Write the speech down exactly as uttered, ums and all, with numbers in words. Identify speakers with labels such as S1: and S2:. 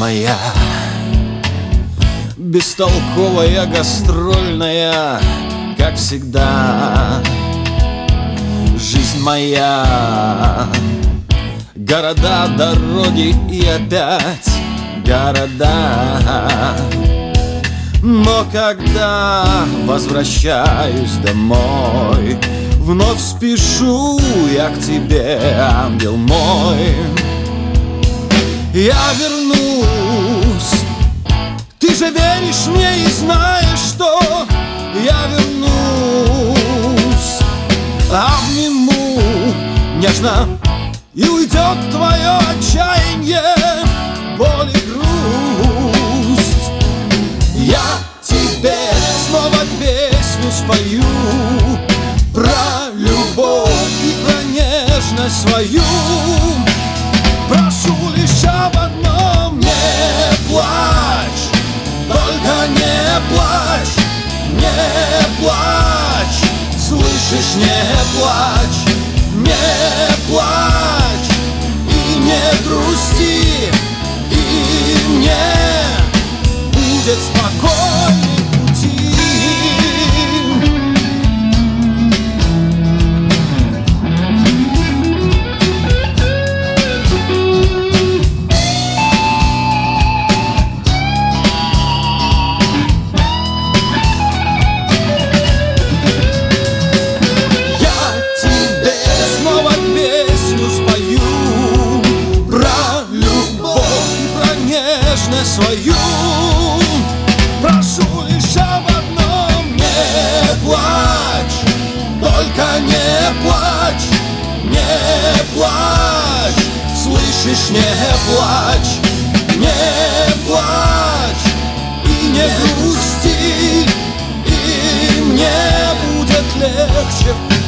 S1: моя, бестолковая, гастрольная, как всегда. Жизнь моя, города, дороги и опять города. Но когда возвращаюсь домой, вновь спешу я к тебе, ангел мой. Я вернусь, ты же веришь мне и знаешь, что я вернусь. Обниму нежно, и уйдет твое отчаяние, боль и грусть. Я тебе снова песню спою про любовь и про нежность свою. Прошу лишь об одном: не плачь, только не плачь, не плачь. Слышишь, не плачь, не плачь и не грусти, и мне будет спокойный пути. Свою прошу лишь об одном: не плачь, только не плачь, не плачь. Слышишь, не плачь, не плачь и не грусти, и мне будет легче.